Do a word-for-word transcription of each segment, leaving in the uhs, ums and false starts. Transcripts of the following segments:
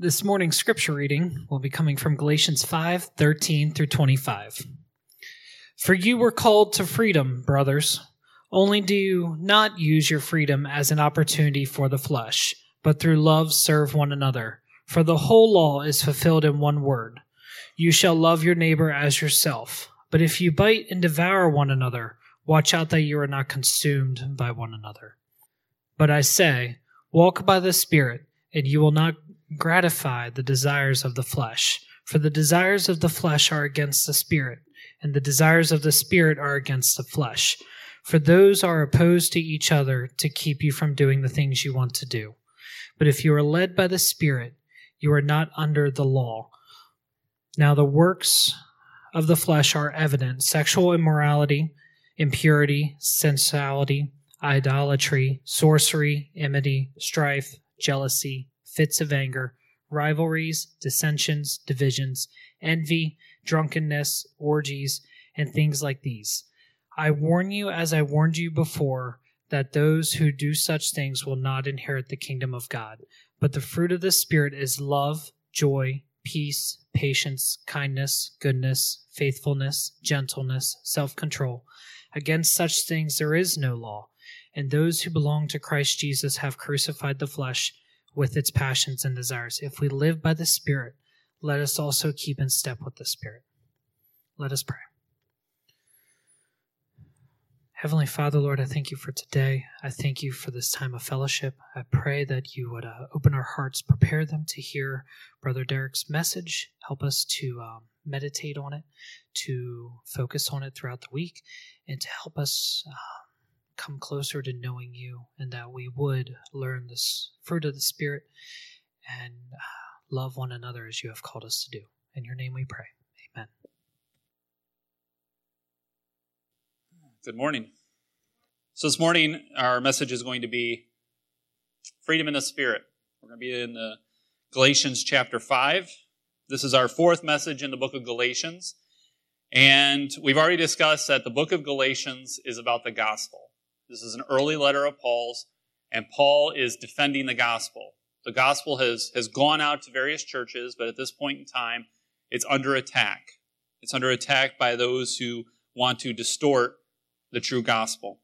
This morning's scripture reading will be coming from Galatians five, thirteen through twenty-five. For you were called to freedom, brothers. Only do not use your freedom as an opportunity for the flesh, but through love serve one another. For the whole law is fulfilled in one word. You shall love your neighbor as yourself. But if you bite and devour one another, watch out that you are not consumed by one another. But I say, walk by the Spirit, and you will not gratify the desires of the flesh. For the desires of the flesh are against the Spirit, and the desires of the Spirit are against the flesh. For those are opposed to each other to keep you from doing the things you want to do. But if you are led by the Spirit, you are not under the law. Now the works of the flesh are evident: sexual immorality, impurity, sensuality, idolatry, sorcery, enmity, strife, jealousy, fits of anger, rivalries, dissensions, divisions, envy, drunkenness, orgies, and things like these. I warn you, as I warned you before, that those who do such things will not inherit the kingdom of God. But the fruit of the Spirit is love, joy, peace, patience, kindness, goodness, faithfulness, gentleness, self-control. Against such things there is no law. And those who belong to Christ Jesus have crucified the flesh with its passions and desires. If we live by the Spirit, let us also keep in step with the Spirit. Let us pray. Heavenly Father, Lord, I thank you for today. I thank you for this time of fellowship. I pray that you would uh, open our hearts, prepare them to hear Brother Derek's message. Help us to um, meditate on it, to focus on it throughout the week, and to help us uh, come closer to knowing you, and that we would learn this fruit of the Spirit and uh, love one another as you have called us to do. In your name we pray. Amen. Good morning. So this morning, our message is going to be freedom in the Spirit. We're going to be in the Galatians chapter five. This is our fourth message in the book of Galatians. And we've already discussed that the book of Galatians is about the gospel. This is an early letter of Paul's, and Paul is defending the gospel. The gospel has, has gone out to various churches, but at this point in time, it's under attack. It's under attack by those who want to distort the true gospel.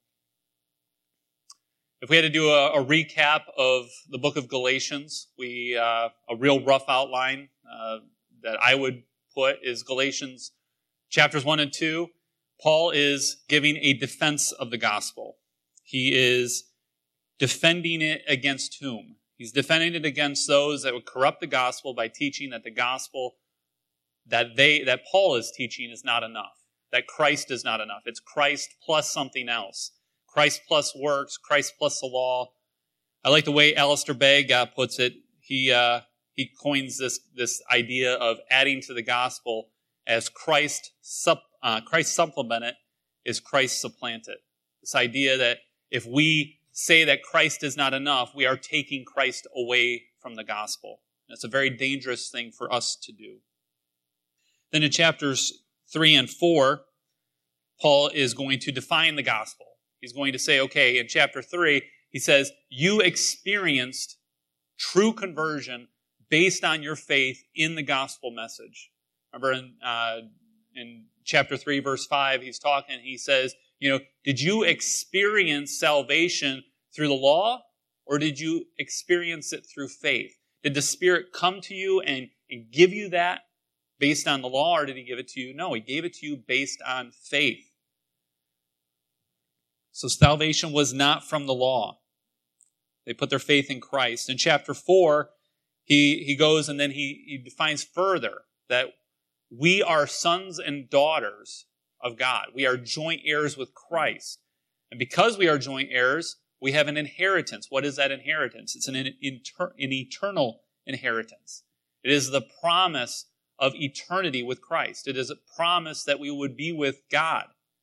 If we had to do a, a recap of the book of Galatians, we uh, a real rough outline uh, that I would put is Galatians chapters one and two. Paul is giving a defense of the gospel. He is defending it against whom? He's defending it against those that would corrupt the gospel by teaching that the gospel that they that Paul is teaching is not enough. That Christ is not enough. It's Christ plus something else. Christ plus works, Christ plus the law. I like the way Alistair Begg uh, puts it. He uh, he coins this this idea of adding to the gospel as Christ sup, uh, Christ supplemented is Christ supplanted. This idea that if we say that Christ is not enough, we are taking Christ away from the gospel. And it's a very dangerous thing for us to do. Then in chapters three and four, Paul is going to define the gospel. He's going to say, okay, in chapter three, he says, you experienced true conversion based on your faith in the gospel message. Remember in, uh, in chapter three, verse five, he's talking, he says, you know, did you experience salvation through the law, or did you experience it through faith? Did the Spirit come to you and, and give you that based on the law, or did he give it to you? No, he gave it to you based on faith. So salvation was not from the law. They put their faith in Christ. In chapter four, he, he goes and then he, he defines further that we are sons and daughters of God. We are joint heirs with Christ. And because we are joint heirs, we have an inheritance. What is that inheritance? It's an, inter, an eternal inheritance. It is the promise of eternity with Christ. It is a promise that we would be with God.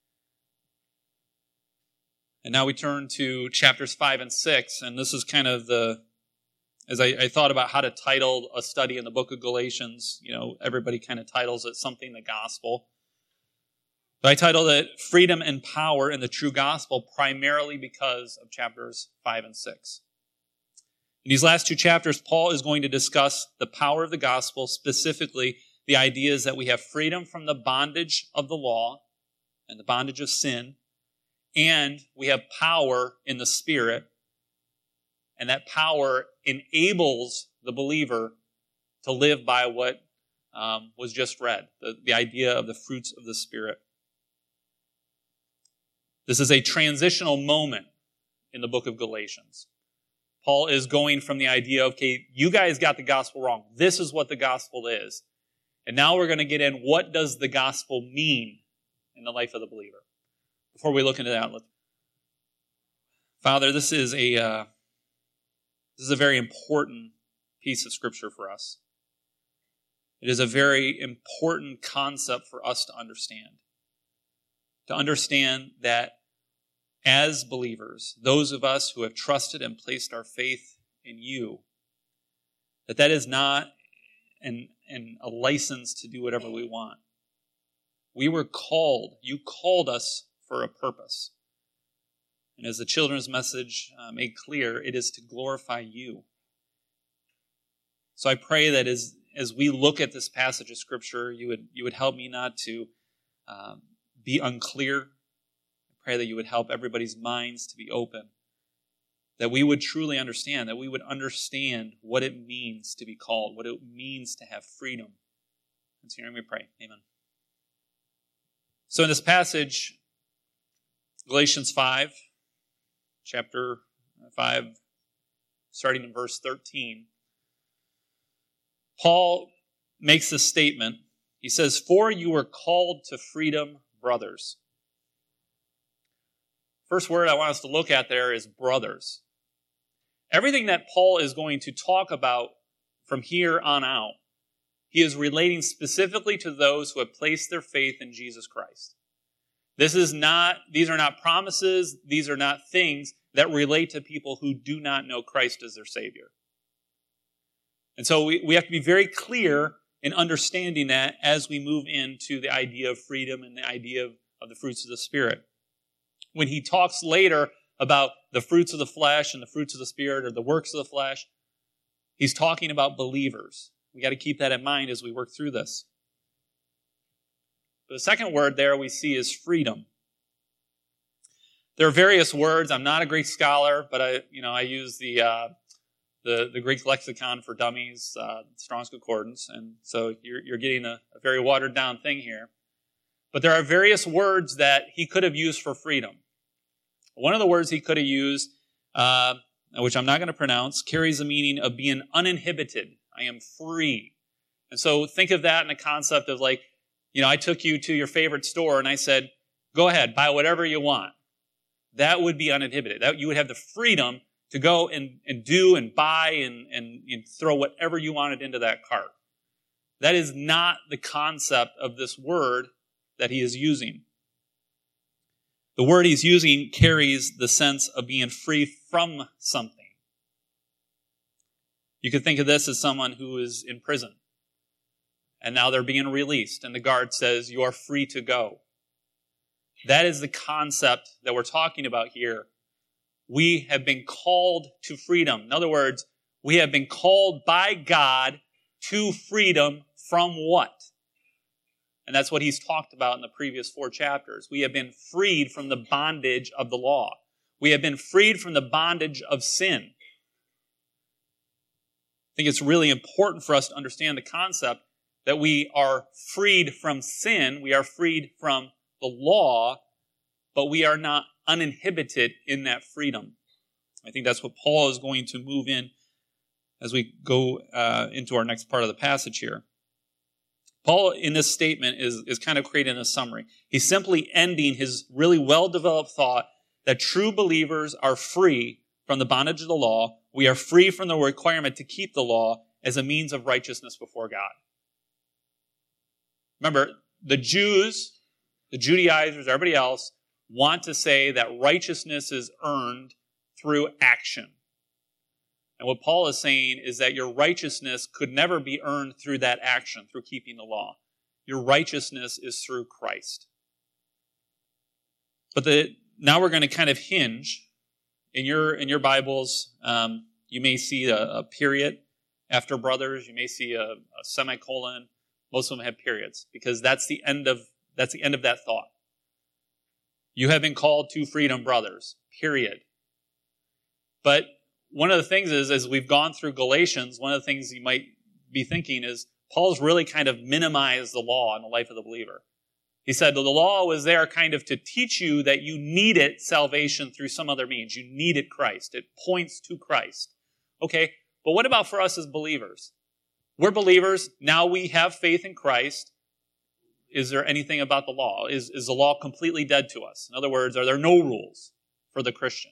And now we turn to chapters five and six, and this is kind of the, as I, I thought about how to title a study in the book of Galatians, you know, everybody kind of titles it something the gospel. But I titled it Freedom and Power in the True Gospel primarily because of chapters five and six. In these last two chapters, Paul is going to discuss the power of the gospel, specifically the ideas that we have freedom from the bondage of the law and the bondage of sin, and we have power in the Spirit, and that power enables the believer to live by what um, was just read, the, the idea of the fruits of the Spirit. This is a transitional moment in the book of Galatians. Paul is going from the idea of, okay, you guys got the gospel wrong. This is what the gospel is. And now we're going to get in, what does the gospel mean in the life of the believer? Before we look into that, let's... Father, this is a uh, this is a very important piece of Scripture for us. It is a very important concept for us to understand. To understand that as believers, those of us who have trusted and placed our faith in you, that that is not an, an, a license to do whatever we want. We were called, you called us for a purpose. And as the children's message uh, made clear, it is to glorify you. So I pray that as, as we look at this passage of Scripture, you would, you would help me not to um, be unclear. I pray that you would help everybody's minds to be open. That we would truly understand, that we would understand what it means to be called, what it means to have freedom. And so hearing me pray. Amen. So in this passage, Galatians five, chapter five, starting in verse thirteen, Paul makes this statement. He says, "For you were called to freedom, brothers." First word I want us to look at there is brothers. Everything that Paul is going to talk about from here on out, he is relating specifically to those who have placed their faith in Jesus Christ. This is not, these are not promises, these are not things that relate to people who do not know Christ as their Savior. And so we, we have to be very clear in understanding that as we move into the idea of freedom and the idea of, of the fruits of the Spirit. When he talks later about the fruits of the flesh and the fruits of the Spirit or the works of the flesh, he's talking about believers. We got to keep that in mind as we work through this. The second word there we see is freedom. There are various words. I'm not a Greek scholar, but I, you know, I use the uh, the, the Greek lexicon for dummies, uh, Strong's Concordance, and so you're, you're getting a, a very watered down thing here. But there are various words that he could have used for freedom. One of the words he could have used, uh, which I'm not going to pronounce, carries the meaning of being uninhibited. I am free. And so think of that in the concept of like, you know, I took you to your favorite store and I said, go ahead, buy whatever you want. That would be uninhibited. That, you would have the freedom to go and, and do and buy and, and, and throw whatever you wanted into that cart. That is not the concept of this word that he is using. The word he's using carries the sense of being free from something. You could think of this as someone who is in prison, and now they're being released, and the guard says, you are free to go. That is the concept that we're talking about here. We have been called to freedom. In other words, we have been called by God to freedom from what? And that's what he's talked about in the previous four chapters. We have been freed from the bondage of the law. We have been freed from the bondage of sin. I think it's really important for us to understand the concept that we are freed from sin, we are freed from the law, but we are not uninhibited in that freedom. I think that's what Paul is going to move in as we go uh, into our next part of the passage here. Paul, in this statement, is, is kind of creating a summary. He's simply ending his really well-developed thought that true believers are free from the bondage of the law. We are free from the requirement to keep the law as a means of righteousness before God. Remember, the Jews, the Judaizers, everybody else, want to say that righteousness is earned through action. And what Paul is saying is that your righteousness could never be earned through that action, through keeping the law. Your righteousness is through Christ. But the, now we're going to kind of hinge in your in your Bibles. Um, you may see a, a period after brothers. You may see a, a semicolon. Most of them have periods because that's the end of that's the end of that thought. You have been called to freedom, brothers, period. But one of the things is, as we've gone through Galatians, one of the things you might be thinking is Paul's really kind of minimized the law in the life of the believer. He said the law was there kind of to teach you that you needed salvation through some other means. You needed Christ. It points to Christ. Okay, but what about for us as believers? We're believers. Now we have faith in Christ. Is there anything about the law? Is, is the law completely dead to us? In other words, are there no rules for the Christian?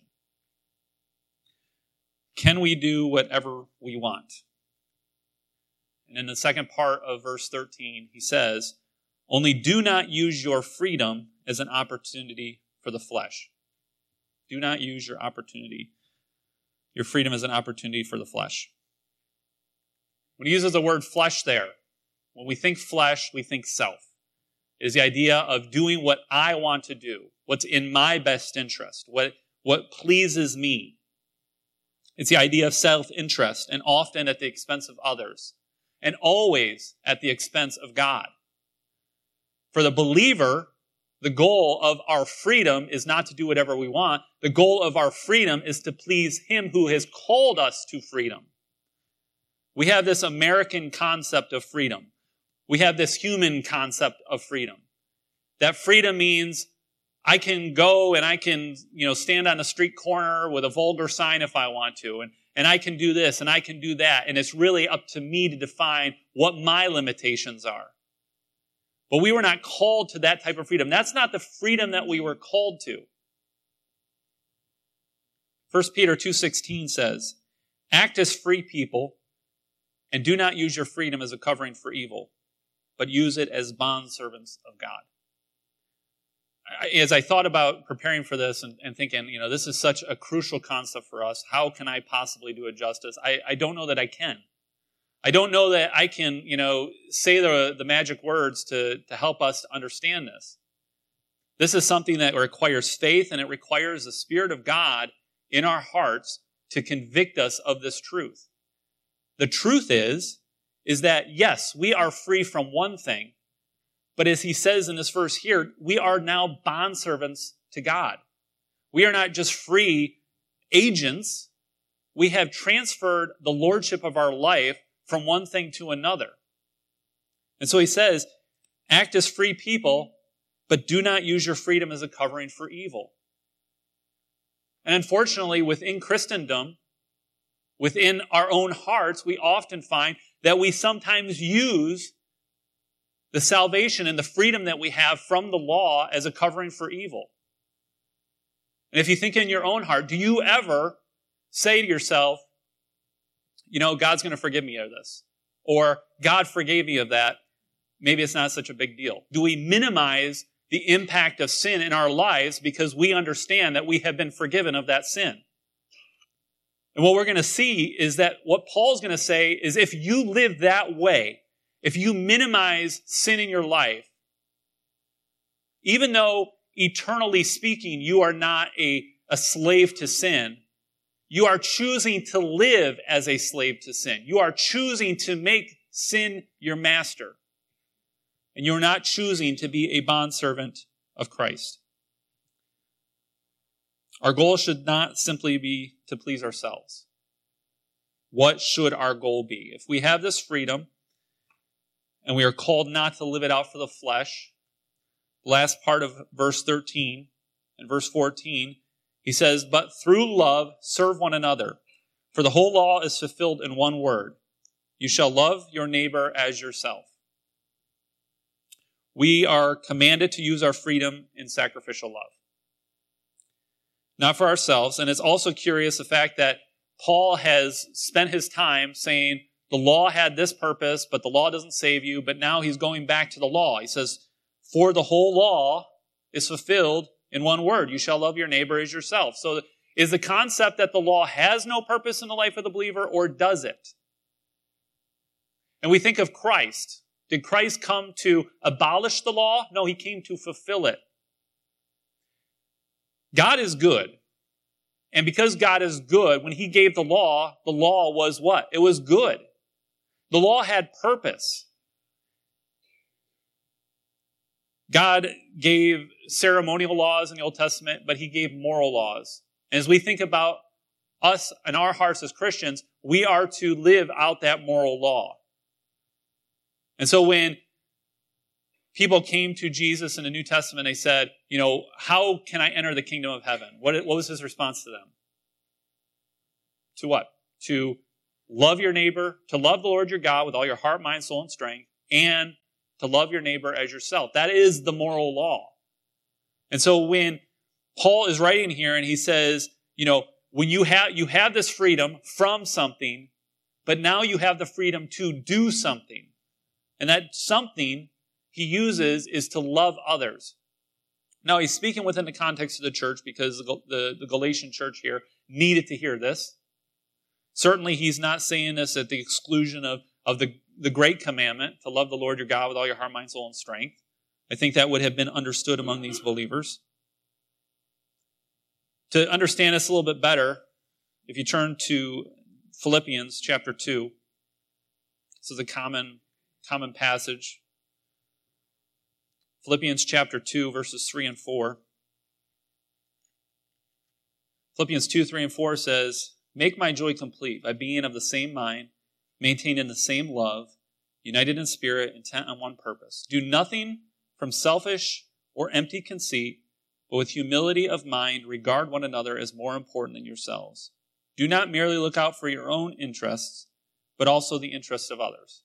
Can we do whatever we want? And in the second part of verse thirteen, he says, only do not use your freedom as an opportunity for the flesh. Do not use your opportunity, your freedom as an opportunity for the flesh. When he uses the word flesh there, when we think flesh, we think self. It is the idea of doing what I want to do, what's in my best interest, what, what pleases me. It's the idea of self-interest, and often at the expense of others, and always at the expense of God. For the believer, the goal of our freedom is not to do whatever we want. The goal of our freedom is to please Him who has called us to freedom. We have this American concept of freedom. We have this human concept of freedom. That freedom means I can go and I can, you know, stand on a street corner with a vulgar sign if I want to, and, and I can do this and I can do that, and it's really up to me to define what my limitations are. But we were not called to that type of freedom. That's not the freedom that we were called to. First Peter two sixteen says, act as free people and do not use your freedom as a covering for evil, but use it as bondservants of God. As I thought about preparing for this and, and thinking, you know, this is such a crucial concept for us. How can I possibly do it justice? I, I don't know that I can. I don't know that I can, you know, say the, the magic words to, to help us to understand this. This is something that requires faith, and it requires the Spirit of God in our hearts to convict us of this truth. The truth is, is that, yes, we are free from one thing, but as he says in this verse here, we are now bondservants to God. We are not just free agents. We have transferred the lordship of our life from one thing to another. And so he says, act as free people, but do not use your freedom as a covering for evil. And unfortunately, within Christendom, within our own hearts, we often find that we sometimes use the salvation and the freedom that we have from the law as a covering for evil. And if you think in your own heart, do you ever say to yourself, you know, God's going to forgive me of this, or God forgave me of that, maybe it's not such a big deal? Do we minimize the impact of sin in our lives because we understand that we have been forgiven of that sin? And what we're going to see is that what Paul's going to say is if you live that way, if you minimize sin in your life, even though eternally speaking you are not a, a slave to sin, you are choosing to live as a slave to sin. You are choosing to make sin your master. And you're not choosing to be a bondservant of Christ. Our goal should not simply be to please ourselves. What should our goal be? If we have this freedom, and we are called not to live it out for the flesh, last part of verse thirteen and verse fourteen, he says, but through love serve one another, for the whole law is fulfilled in one word. You shall love your neighbor as yourself. We are commanded to use our freedom in sacrificial love. Not for ourselves. And it's also curious the fact that Paul has spent his time saying the law had this purpose, but the law doesn't save you. But now he's going back to the law. He says, for the whole law is fulfilled in one word. You shall love your neighbor as yourself. So is the concept that the law has no purpose in the life of the believer, or does it? And we think of Christ. Did Christ come to abolish the law? No, he came to fulfill it. God is good, And because God is good, when he gave the law, the law was what? It was good. The law had purpose. God gave ceremonial laws in the Old Testament, but he gave moral laws. And as we think about us and our hearts as Christians, we are to live out that moral law. And so when people came to Jesus in the New Testament, they said, you know, how can I enter the kingdom of heaven? What, what was his response to them? To what? To love your neighbor, to love the Lord your God with all your heart, mind, soul, and strength, and to love your neighbor as yourself. That is the moral law. And so when Paul is writing here and he says, you know, when you have, you have this freedom from something, but now you have the freedom to do something. And that something he uses is to love others. Now, he's speaking within the context of the church because the, the, the Galatian church here needed to hear this. Certainly, he's not saying this at the exclusion of, of the, the great commandment to love the Lord your God with all your heart, mind, soul, and strength. I think that would have been understood among these believers. To understand this a little bit better, if you turn to Philippians chapter two, this is a common, common passage. Philippians chapter two, verses three and four. Philippians two, three and four says, make my joy complete by being of the same mind, maintained in the same love, united in spirit, intent on one purpose. Do nothing from selfish or empty conceit, but with humility of mind, regard one another as more important than yourselves. Do not merely look out for your own interests, but also the interests of others.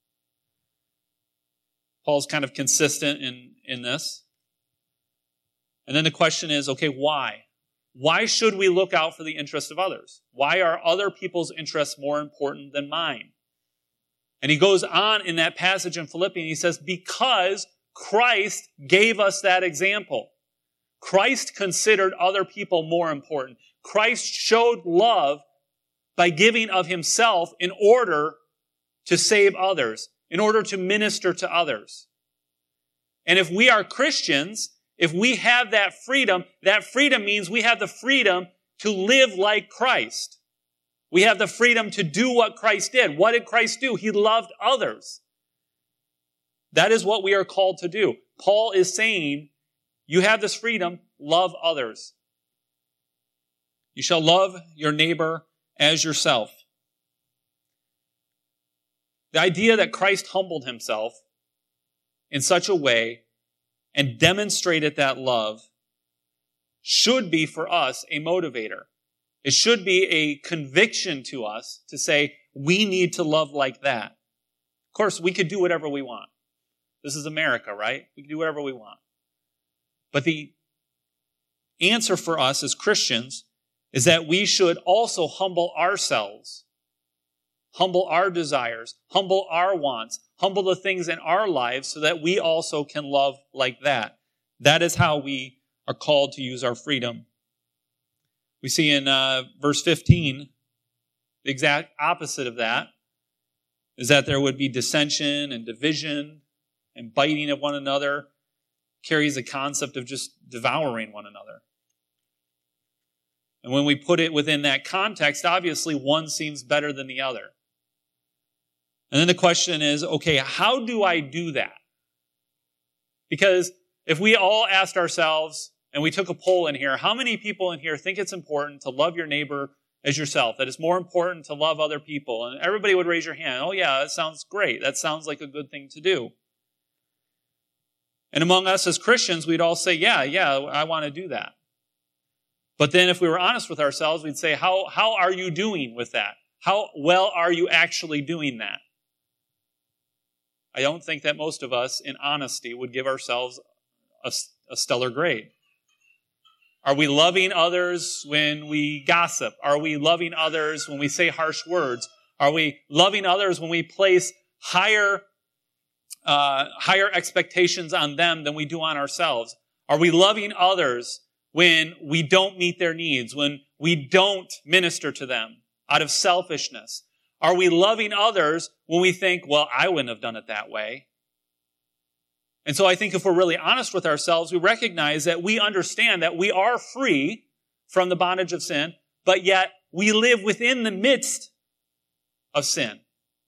Paul's kind of consistent in, in this. And then the question is, okay, why? Why should we look out for the interests of others? Why are other people's interests more important than mine? And he goes on in that passage in Philippians, he says, because Christ gave us that example. Christ considered other people more important. Christ showed love by giving of himself in order to save others, in order to minister to others. And if we are Christians, if we have that freedom, that freedom means we have the freedom to live like Christ. We have the freedom to do what Christ did. What did Christ do? He loved others. That is what we are called to do. Paul is saying, you have this freedom, love others. You shall love your neighbor as yourself. The idea that Christ humbled himself in such a way and demonstrated that love should be for us a motivator. It should be a conviction to us to say, we need to love like that. Of course, we could do whatever we want. This is America, right? We can do whatever we want. But the answer for us as Christians is that we should also humble ourselves, humble our desires, humble our wants, humble the things in our lives so that we also can love like that. That is how we are called to use our freedom. We see in uh, verse fifteen, the exact opposite of that is that there would be dissension and division and biting of one another. Carries the concept of just devouring one another. And when we put it within that context, obviously one seems better than the other. And then the question is, okay, how do I do that? Because if we all asked ourselves, and we took a poll in here, how many people in here think it's important to love your neighbor as yourself? That it's more important to love other people? And everybody would raise your hand. Oh yeah, that sounds great. That sounds like a good thing to do. And among us as Christians, we'd all say, yeah, yeah, I want to do that. But then if we were honest with ourselves, we'd say, how, how are you doing with that? How well are you actually doing that? I don't think that most of us, in honesty, would give ourselves a, a stellar grade. Are we loving others when we gossip? Are we loving others when we say harsh words? Are we loving others when we place higher Uh, higher expectations on them than we do on ourselves? Are we loving others when we don't meet their needs, when we don't minister to them out of selfishness? Are we loving others when we think, well, I wouldn't have done it that way? And so I think if we're really honest with ourselves, we recognize that we understand that we are free from the bondage of sin. but yet we live within the midst of sin.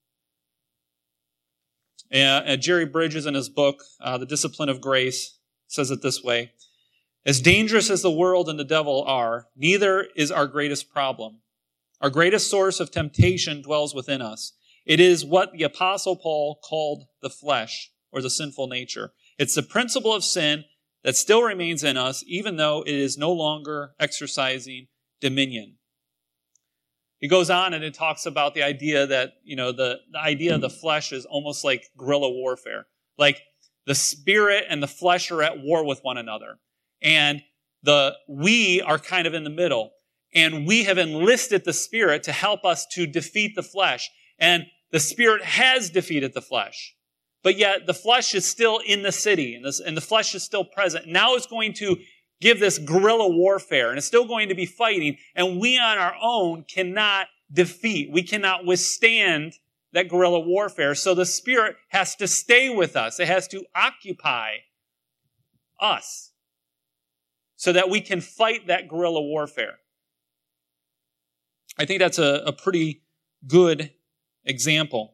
Uh, Jerry Bridges, in his book, uh, The Discipline of Grace, says it this way: as dangerous as the world and the devil are, neither is our greatest problem. Our greatest source of temptation dwells within us. It is what the Apostle Paul called the flesh, or the sinful nature. It's the principle of sin that still remains in us, even though it is no longer exercising dominion. He goes on and it talks about the idea that, you know, the, the idea of the flesh is almost like guerrilla warfare. Like the spirit and the flesh are at war with one another. And the we are kind of in the middle. And we have enlisted the spirit to help us to defeat the flesh. And the spirit has defeated the flesh. But yet the flesh is still in the city, and, this, and the flesh is still present. Now it's going to give this guerrilla warfare, and it's still going to be fighting, and we on our own cannot defeat. We cannot withstand that guerrilla warfare. So the Spirit has to stay with us. It has to occupy us so that we can fight that guerrilla warfare. I think that's a, a pretty good example.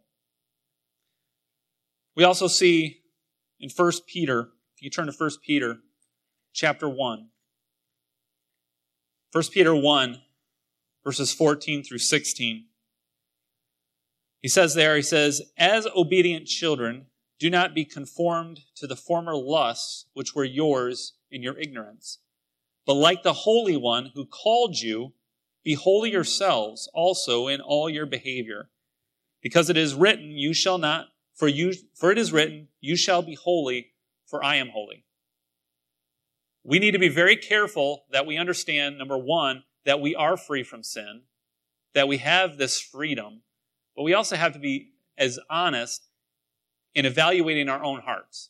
We also see in First Peter, if you turn to First Peter, chapter one. First Peter one, verses fourteen through sixteen. He says there, he says, as obedient children, do not be conformed to the former lusts which were yours in your ignorance. But like the Holy One who called you, be holy yourselves also in all your behavior. Because it is written, you shall not, for you, for it is written, you shall be holy, for I am holy. We need to be very careful that we understand, number one, that we are free from sin, that we have this freedom, but we also have to be as honest in evaluating our own hearts.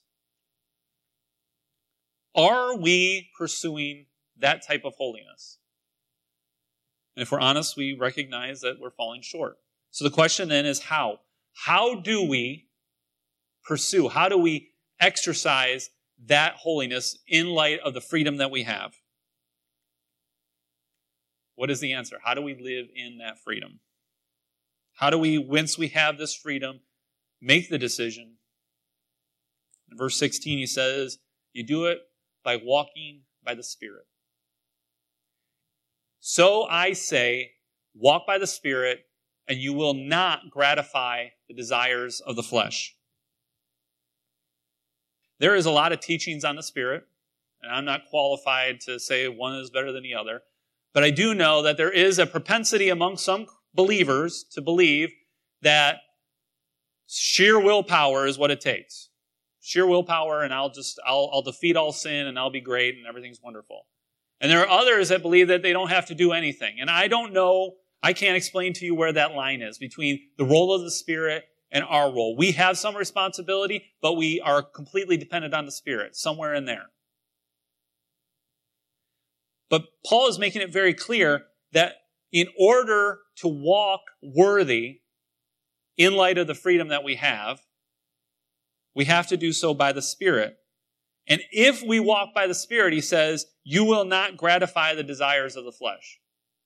Are we pursuing that type of holiness? And if we're honest, we recognize that we're falling short. So the question then is how? How do we pursue? How do we exercise that holiness in light of the freedom that we have? What is the answer? How do we live in that freedom? How do we, once we have this freedom, make the decision? In verse sixteen, he says, you do it by walking by the Spirit. So I say, walk by the Spirit, and you will not gratify the desires of the flesh. There is a lot of teachings on the Spirit, and I'm not qualified to say one is better than the other, but I do know that there is a propensity among some believers to believe that sheer willpower is what it takes. Sheer willpower, and I'll just, I'll, I'll defeat all sin, and I'll be great, and everything's wonderful. And there are others that believe that they don't have to do anything. And I don't know, I can't explain to you where that line is between the role of the Spirit and our role. We have some responsibility, but we are completely dependent on the Spirit, somewhere in there. But Paul is making it very clear that in order to walk worthy in light of the freedom that we have, we have to do so by the Spirit. And if we walk by the Spirit, he says, you will not gratify the desires of the flesh.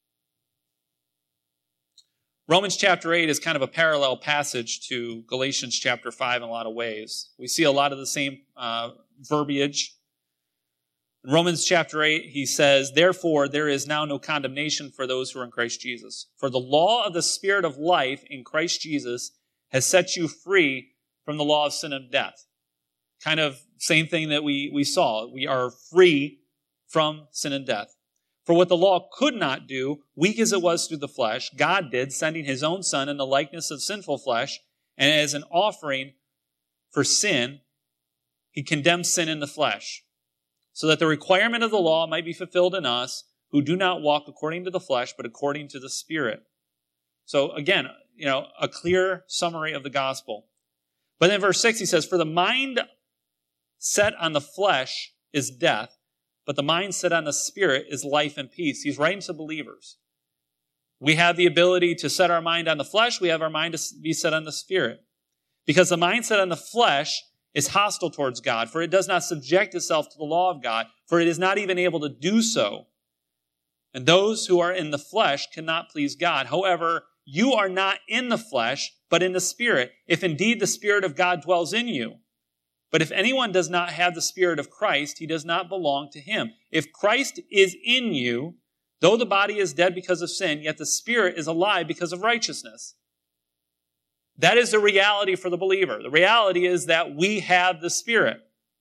Romans chapter eight is kind of a parallel passage to Galatians chapter five in a lot of ways. We see a lot of the same uh, verbiage. In Romans chapter eight, he says, therefore, there is now no condemnation for those who are in Christ Jesus. For the law of the Spirit of life in Christ Jesus has set you free from the law of sin and death. Kind of same thing that we, we saw. We are free from sin and death. For what the law could not do, weak as it was through the flesh, God did, sending his own Son in the likeness of sinful flesh, and as an offering for sin, he condemned sin in the flesh, so that the requirement of the law might be fulfilled in us, who do not walk according to the flesh, but according to the Spirit. So again, you know, a clear summary of the gospel. But then verse six, he says, for the mind set on the flesh is death, but the mind set on the Spirit is life and peace. He's writing to believers. We have the ability to set our mind on the flesh. We have our mind to be set on the Spirit. Because the mind set on the flesh is hostile towards God, for it does not subject itself to the law of God, for it is not even able to do so. And those who are in the flesh cannot please God. However, you are not in the flesh, but in the Spirit, if indeed the Spirit of God dwells in you. But if anyone does not have the Spirit of Christ, he does not belong to him. If Christ is in you, though the body is dead because of sin, yet the Spirit is alive because of righteousness. That is the reality for the believer. The reality is that we have the Spirit.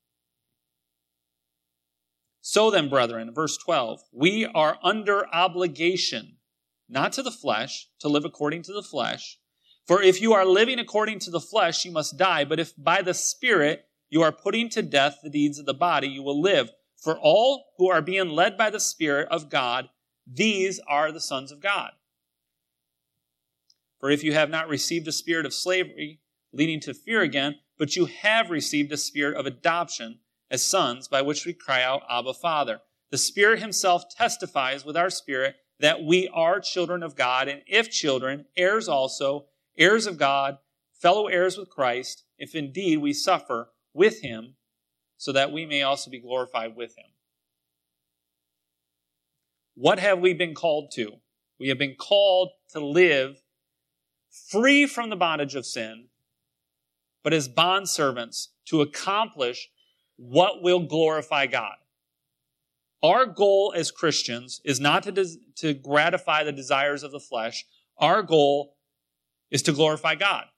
So then, brethren, verse twelve, we are under obligation, not to the flesh, to live according to the flesh. For if you are living according to the flesh, you must die. But if by the Spirit you are putting to death the deeds of the body, you will live. For all who are being led by the Spirit of God, these are the sons of God. For if you have not received a spirit of slavery, leading to fear again, but you have received a spirit of adoption as sons, by which we cry out, Abba, Father. The Spirit himself testifies with our spirit that we are children of God, and if children, heirs also, heirs of God, fellow heirs with Christ, if indeed we suffer with him, so that we may also be glorified with him. What have we been called to? We have been called to live free from the bondage of sin, but as bondservants to accomplish what will glorify God. Our goal as Christians is not to, des- to gratify the desires of the flesh. Our goal is to glorify God.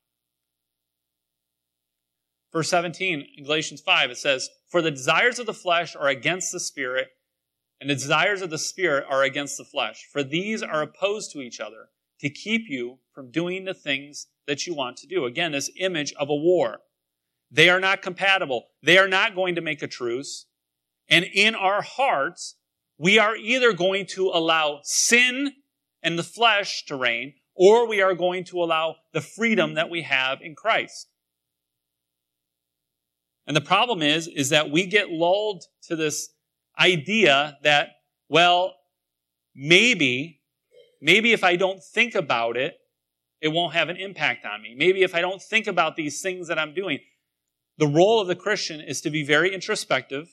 Verse seventeen in Galatians five, it says, for the desires of the flesh are against the Spirit, and the desires of the Spirit are against the flesh. For these are opposed to each other, to keep you from doing the things that you want to do. Again, this image of a war. They are not compatible. They are not going to make a truce. And in our hearts, we are either going to allow sin and the flesh to reign, or we are going to allow the freedom that we have in Christ. And the problem is, is that we get lulled to this idea that, well, maybe, maybe if I don't think about it, it won't have an impact on me. Maybe if I don't think about these things that I'm doing. The role of the Christian is to be very introspective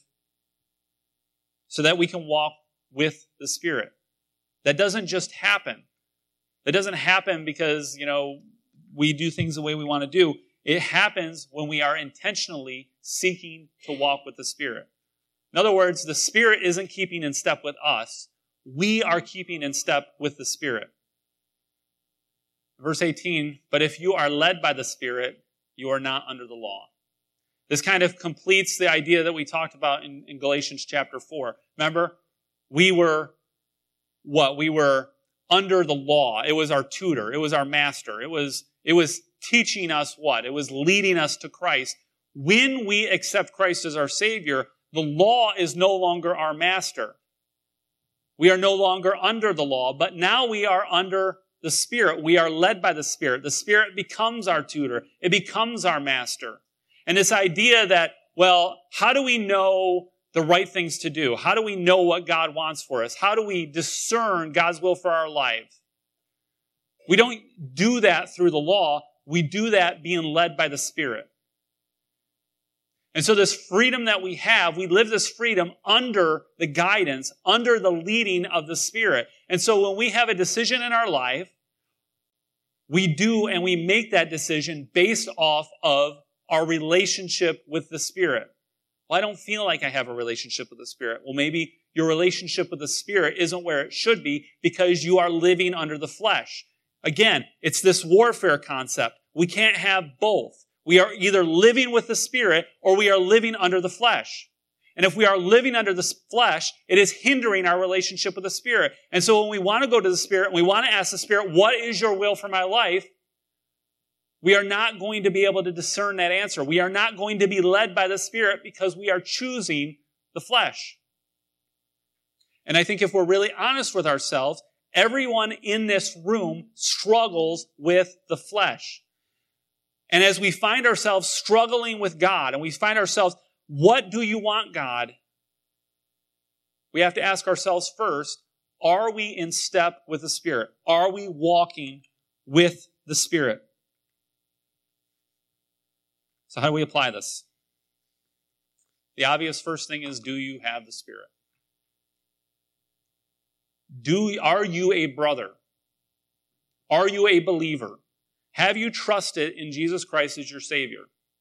so that we can walk with the Spirit. That doesn't just happen. That doesn't happen because, you know, we do things the way we want to do. It happens when we are intentionally seeking to walk with the Spirit. In other words, the Spirit isn't keeping in step with us. We are keeping in step with the Spirit. Verse eighteen, but if you are led by the Spirit, you are not under the law. This kind of completes the idea that we talked about in, in Galatians chapter four. Remember, we were what? We were under the law. It was our tutor. It was our master. It was, it was teaching us what? It was leading us to Christ. When we accept Christ as our Savior, the law is no longer our master. We are no longer under the law, but now we are under the Spirit. We are led by the Spirit. The Spirit becomes our tutor. It becomes our master. And this idea that, well, how do we know the right things to do? How do we know what God wants for us? How do we discern God's will for our life? We don't do that through the law. We do that being led by the Spirit. And so this freedom that we have, we live this freedom under the guidance, under the leading of the Spirit. And so when we have a decision in our life, we do and we make that decision based off of our relationship with the Spirit. Well, I don't feel like I have a relationship with the Spirit. Well, maybe your relationship with the Spirit isn't where it should be because you are living under the flesh. Again, it's this warfare concept. We can't have both. We are either living with the Spirit or we are living under the flesh. And if we are living under the flesh, it is hindering our relationship with the Spirit. And so when we want to go to the Spirit and we want to ask the Spirit, what is your will for my life? We are not going to be able to discern that answer. We are not going to be led by the Spirit because we are choosing the flesh. And I think if we're really honest with ourselves, everyone in this room struggles with the flesh. And as we find ourselves struggling with God, and we find ourselves, what do you want, God? We have to ask ourselves first, are we in step with the Spirit? Are we walking with the Spirit? So how do we apply this? The obvious first thing is, do you have the Spirit? Do, are you a brother? Are you a believer? Have you trusted in Jesus Christ as your Savior?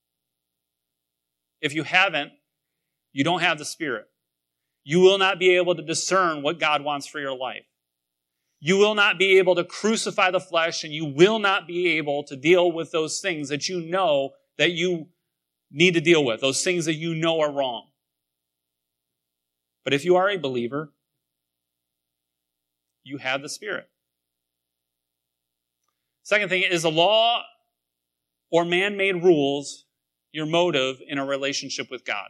If you haven't, you don't have the Spirit. You will not be able to discern what God wants for your life. You will not be able to crucify the flesh, and you will not be able to deal with those things that you know that you need to deal with, those things that you know are wrong. But if you are a believer, you have the Spirit. Second thing is the law or man-made rules your motive in a relationship with God.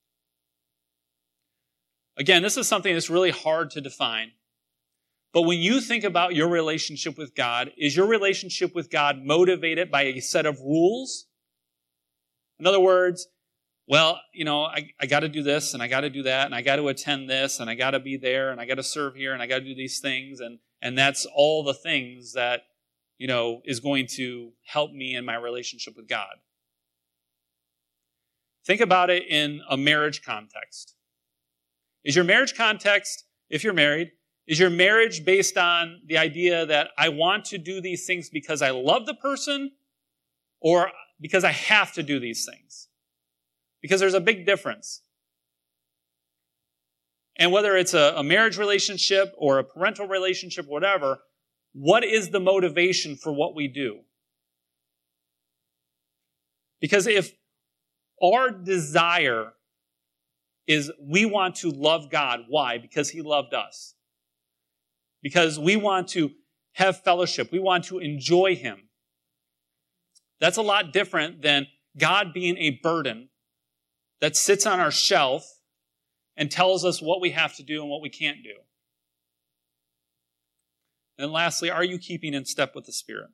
Again, this is something that's really hard to define. But when you think about your relationship with God, is your relationship with God motivated by a set of rules? In other words, well, you know, I, I got to do this and I got to do that and I got to attend this and I got to be there and I got to serve here and I got to do these things and, and that's all the things that, you know, is going to help me in my relationship with God. Think about it in a marriage context. Is your marriage context, if you're married, is your marriage based on the idea that I want to do these things because I love the person or because I have to do these things? Because there's a big difference. And whether it's a, a marriage relationship or a parental relationship, whatever, what is the motivation for what we do? Because if our desire is we want to love God. Why? Because He loved us. Because we want to have fellowship. We want to enjoy Him. That's a lot different than God being a burden that sits on our shelf and tells us what we have to do and what we can't do. And lastly, are you keeping in step with the Spirit?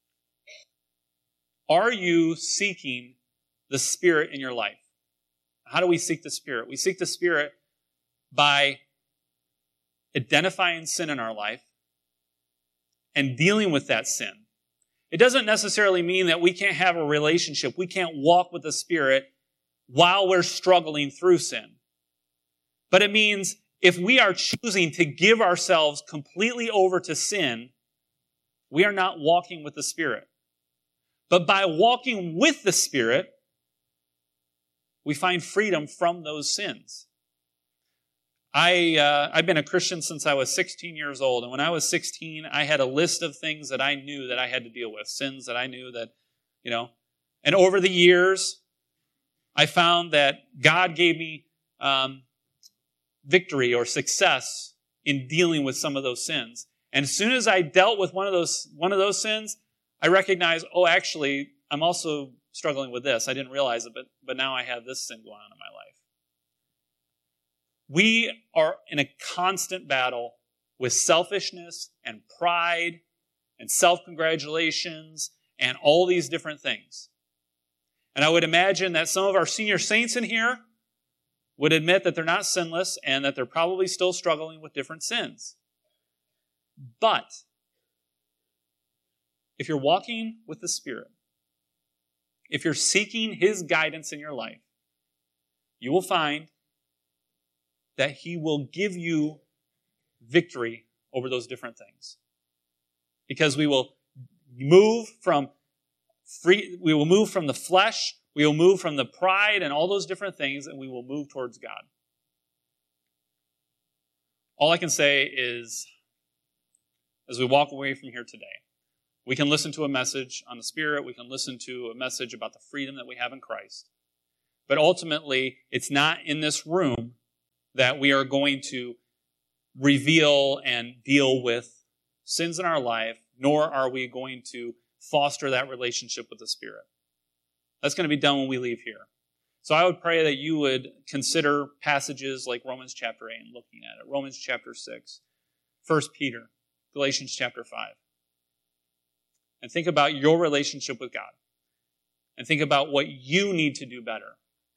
Are you seeking the Spirit in your life? How do we seek the Spirit? We seek the Spirit by identifying sin in our life and dealing with that sin. It doesn't necessarily mean that we can't have a relationship. We can't walk with the Spirit while we're struggling through sin. But it means if we are choosing to give ourselves completely over to sin, we are not walking with the Spirit. But by walking with the Spirit, we find freedom from those sins. I, uh, I've been a Christian since I was sixteen years old. And when I was sixteen, I had a list of things that I knew that I had to deal with. Sins that I knew that, you know. And over the years, I found that God gave me um, victory or success in dealing with some of those sins. And as soon as I dealt with one of those, one of those sins, I recognized, oh, actually, I'm also struggling with this. I didn't realize it, but, but now I have this sin going on in my life. We are in a constant battle with selfishness and pride and self-congratulations and all these different things. And I would imagine that some of our senior saints in here would admit that they're not sinless and that they're probably still struggling with different sins. But if you're walking with the Spirit, if you're seeking His guidance in your life, you will find that He will give you victory over those different things. Because we will move from free, we will move from the flesh, we will move from the pride and all those different things, and we will move towards God. All I can say is, as we walk away from here today, we can listen to a message on the Spirit. We can listen to a message about the freedom that we have in Christ. But ultimately, it's not in this room that we are going to reveal and deal with sins in our life, nor are we going to foster that relationship with the Spirit. That's going to be done when we leave here. So I would pray that you would consider passages like Romans chapter eight and looking at it, Romans chapter six, First Peter, Galatians chapter five. And think about your relationship with God. And think about what you need to do better.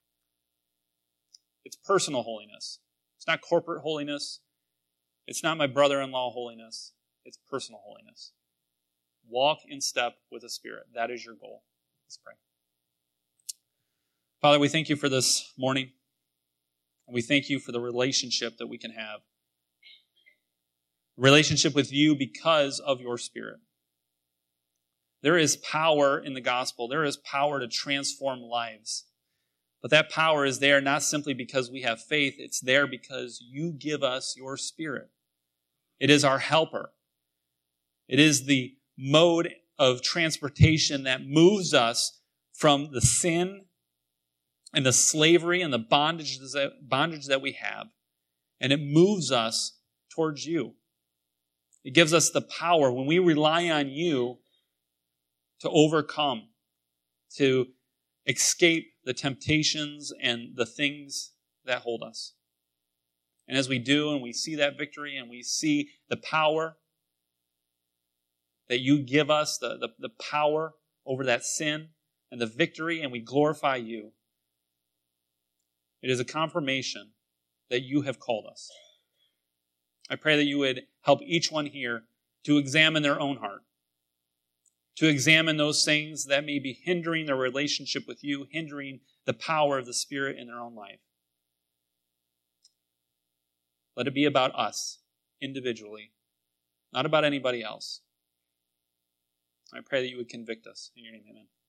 It's personal holiness. It's not corporate holiness. It's not my brother-in-law holiness. It's personal holiness. Walk in step with the Spirit. That is your goal. Let's pray. Father, we thank you for this morning. And we thank you for the relationship that we can have. relationship with you because of your Spirit. There is power in the gospel. There is power to transform lives. But that power is there not simply because we have faith. It's there because you give us your Spirit. It is our helper. It is the mode of transportation that moves us from the sin and the slavery and the bondage that, bondage that we have. And it moves us towards you. It gives us the power when we rely on you to overcome, to escape the temptations and the things that hold us. And as we do, and we see that victory, and we see the power that you give us, the, the, the power over that sin, and the victory, and we glorify you, it is a confirmation that you have called us. I pray that you would help each one here to examine their own heart, to examine those things that may be hindering their relationship with you, hindering the power of the Spirit in their own life. Let it be about us individually, not about anybody else. I pray that you would convict us. In your name, amen.